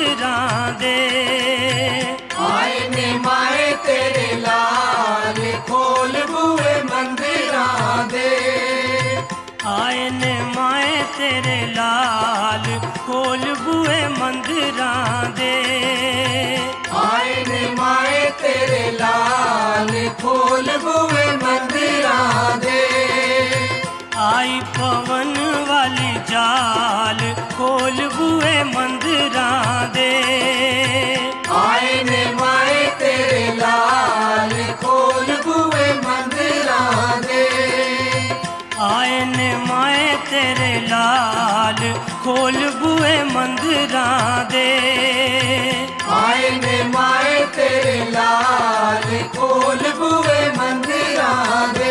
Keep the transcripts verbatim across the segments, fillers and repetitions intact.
मंदिरां दे। आए ने माए तेरे लाल खोल बूए मंदिरां दे। आए ने माए तेरे लाल खोल बूए मंदिरां दे। आए ने माए तेरे लाल खोल बूए मंदिरां दे। आई पवन वाली जाल खोल बूए मंदिरां दे। आए ने माए तेरे लाल खोल बूए मंदिरां दे। आए ने माए तेरे लाल खोल बूए मंदिरां दे। आए ने माए तेरे लाल खोल बूए मंदिरां दे।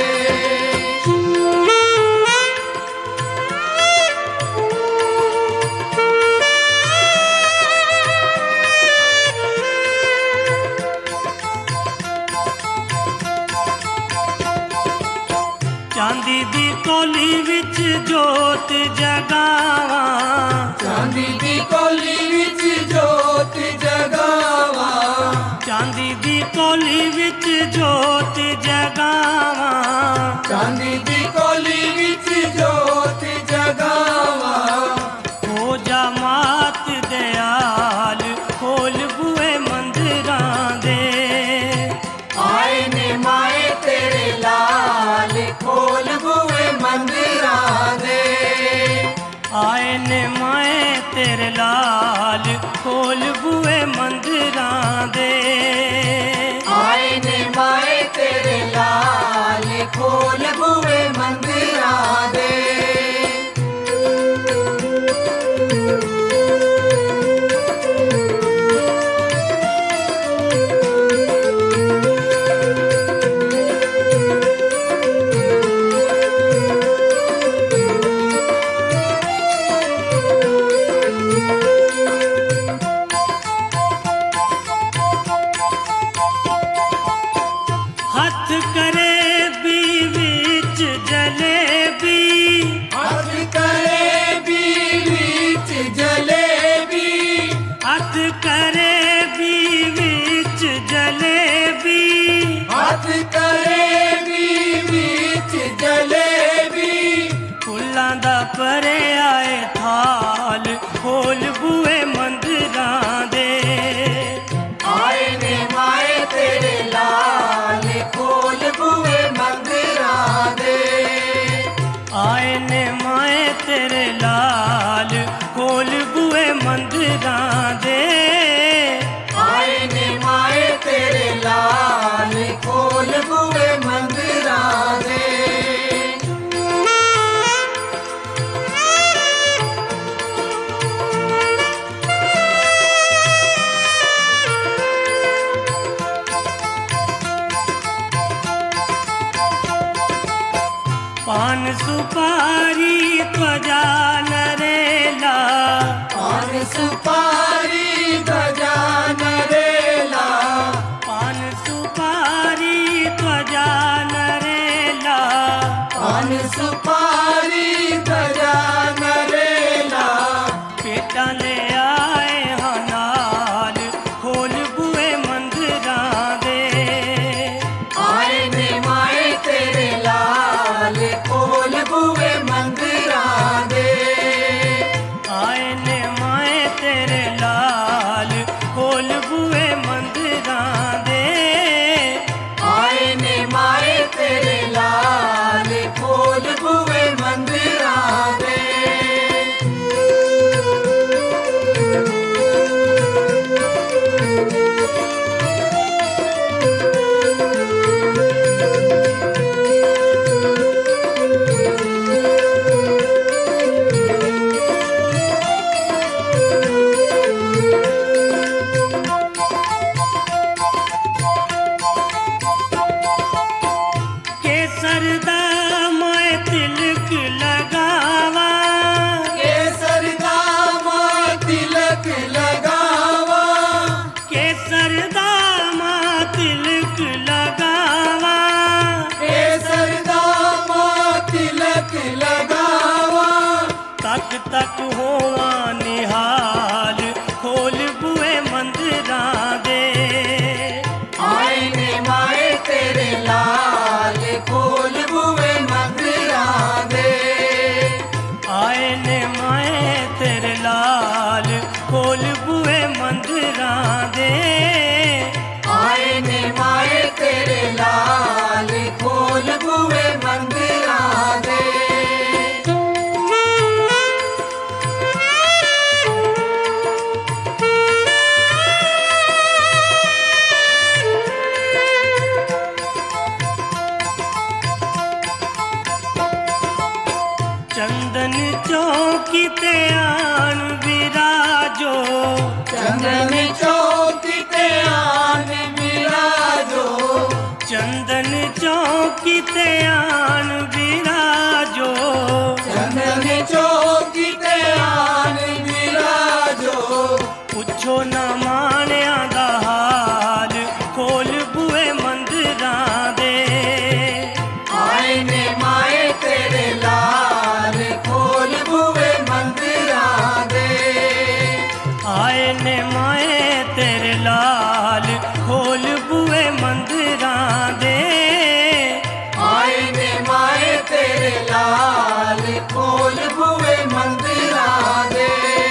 चांदी दी कोली विच जोत जगावा। चांदी दी कोली विच जोत जगावा। चांदी दी कोली विच जोत जगावा। चांदी दी कोली विच जोत जगावा। हो जा मात दयाल खोल बूए मंदिरां दे। आए ने माए तेरे लाल खोल बूए मंदिरां दे। आए ने माए तेरे लाल खोल बूए मंदिरां दे। आए ने माए तेरे लाल खोल बूए मंदिरां दे। हथ करे भी विच जलेबी। हथ करे भी विच जलेबी। हथ करे भी विच जलेबी। हथ करे भी विच जलेबी। फुल्लां दा भरे आए थाल खोल बूए मंदिरां दे। आए ने माए तेरे लाल खोल बूए मंदिरां दे। आए ने माए तेरे लाल खोल बूए मंदिरां दे। आए ने माए तेरे लाल खोल बूए मंदिरां दे। पान सुपारी त्वजा नरेला। पान सुपारी ध्वजा नरेला। पान सुपारी त्वजा नरेला। पान सुपारी ध्वजा नरेला। पेटा ले आए हाँ नाल खोल बूए मंदिरां दे। आए ने माए तेरे लाल खोल बूए मंदिरां दे। आए ने माए तेरे लाल खोल बूए मंदिरां दे। आए ने माए तेरे लाल खोल बूए मंदिरां दे। केसर दा मैं तिलक लगावा। केसर दा मैं तिलक लगावा। केसर दा मैं तिलक लगावा। केसर दा मैं तिलक लगावा। तक तक होवा निहाल खोल बूए ते आन विराजो, चंदन चौकी ते आन विराजो। पुछो न माणिया दा हाल, खोल बूहे मंदिरां दे। आए ने माए तेरे लाल, खोल बूहे मंदिरां दे। आए ने माए तेरे लाल, खोल बूहे मंदिरां दे। आए ने माए तेरे लाल, खोल बूहे मंदिरां दे।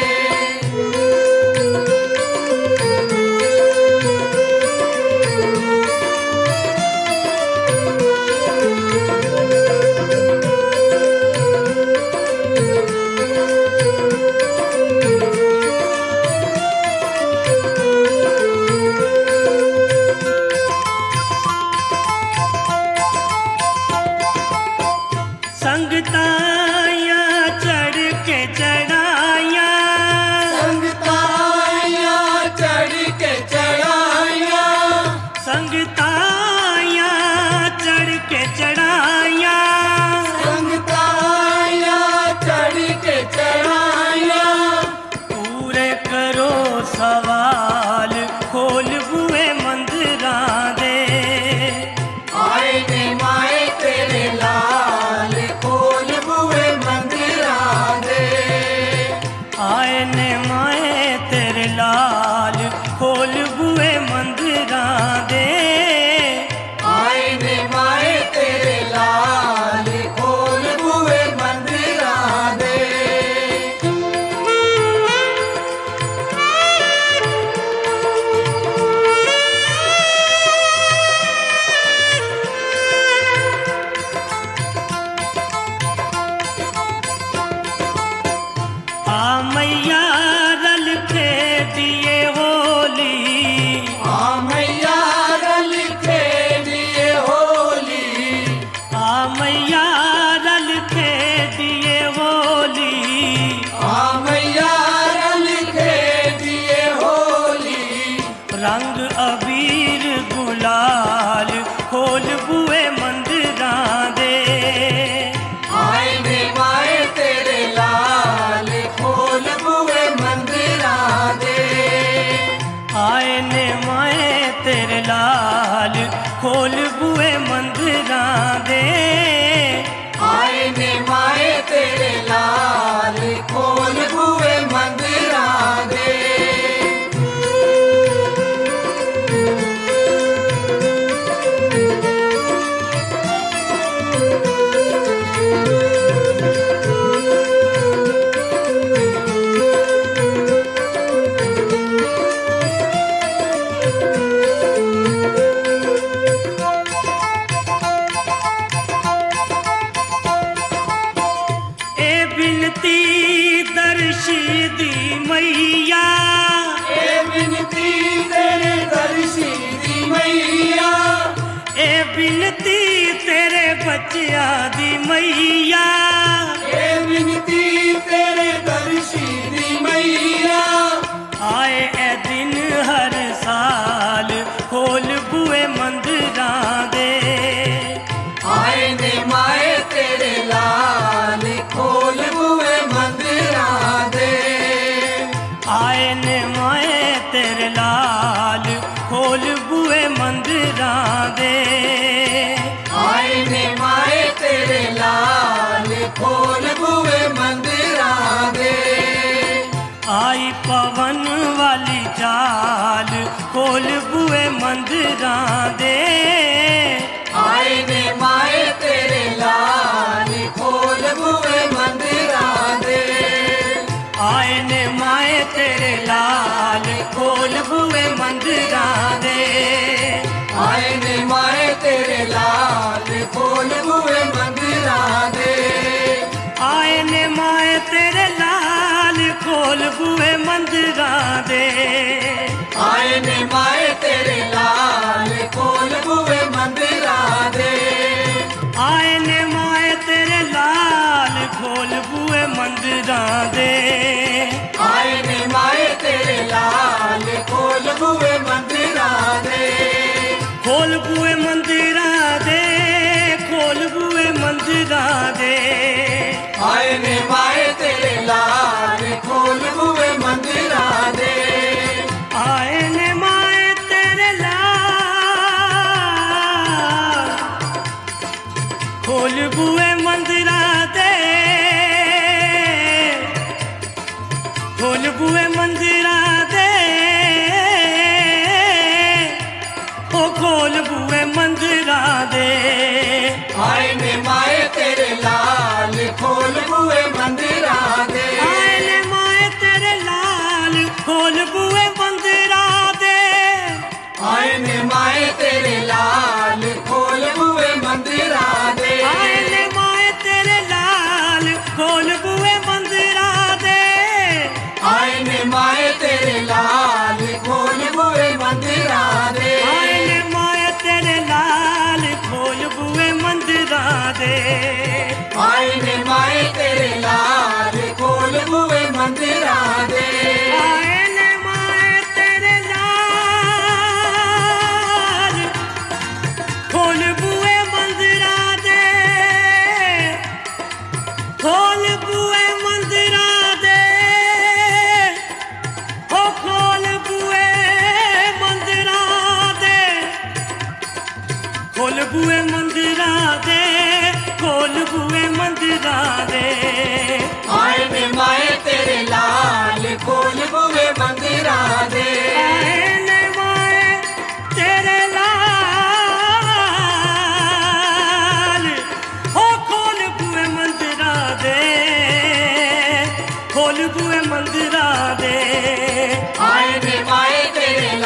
संगताया चढ़ के चढ़ाया, संगताया चढ़ के चढ़ाया। संगताया चढ़ के चढ़ाया। संगताया चढ़ के चढ़ाया। पूरे करो सवाल, खोल बूहे मंदिरां दे। आए ने माए तेरे लाल, खोल बूहे मंदिरां दे। आए ने माए तेरे लाल, खोल बूहे मंदिरां दे। आए ने माए तेरे लाल, खोल बूहे मंदिरां दे। आ मैया रल खेदिए होली, आ मैया रल खेदिए होली। आ मैया रल खेदिए होली। आ मैया रल खेदिए होली। रंग अबीर गुलाल, खोल बूहे मंदिरां दे। आए ने माए तेरे लाल, खोल बूहे मंदिरां दे। आए ने माए तेरे लाल, खोल बूहे मंदिरां दे। आए ने माए तेरे लाल, खोल बूहे मंदिरां दे। ए बिनती दर्शी दी मैया, ए बिनती तेरे दर्शी दी मैया। ए बिनती तेरे बच्चिया दी मैया। ए बिनती तेरे दर्शी दी मैया। आए ए दिन हर साल, खोल बूहे मंदिरां दे। आए ने माए तेरे लाल, खोल बूहे मंदिरां दे। आए ने माए तेरे लाल, खोल बूहे मंदिरां दे। आए ने माए तेरे लाल, खोल बूहे मंदिरां दे। आई पवन वाली चाल, खोल बूहे मंदिरां दे। आए ने माए तेरे लाल, खोल बूहे मंदिरां दे। आए ने माए तेरे लाल, खोल बूहे मंदिरां दे। आए ने माए तेरे लाल, खोल बूहे मंदिरां दे। आए ने माए तेरे लाल, खोल बूहे मंदिरां दे। आए ने माए तेरे लाल, खोल बूहे मंदिरां दे। आए ने माए तेरे लाल, खोल बूहे मंदिरां दे। आए ने माए तेरे लाल, खोल बूहे मंदिरां दे। खोल बूहे मंदिरां दे, खोल मंदिरां दे आए ने माए तेरे लाल खोल बूए मंदिरां दे आए ने माए तेरे लाल खोल बूए मंदिरां दे खोल बूए मंदिरां दे ओ खोल बूए मंदिरां दे आए ने माए तेरे लाल खोल बूए मंदिरां दे आए ने माए तेरे लाल खोल बूए मंदिरां दे आए ने माए तेरे लाल खोल बूए मंदिरां दे आए ने माए तेरे लाल खोल बूए मंदिरां दे आए ने माए तेरे लाल खोल बूए मंदिरां दे आए ने माए तेरे लाल खोल बूए मंदिरां दे आए ने माए तेरे लाल खोल बूए मंदिरां दे आए ने माए तेरे लाल खोल बूए मंदिरां दे खोल बूए मंदिरां दे ओ खोल बूए मंदिरां दे खोल बूए मंदिरां दे खोल बूए मंदिरां दे आए ने माए तेरे लाल खोल बूए मंदिरां दे आए ने माए तेरे लाल ओ खोल बूए मंदिरां दे खोल बूए मंदिरां दे आए ने माए तेरे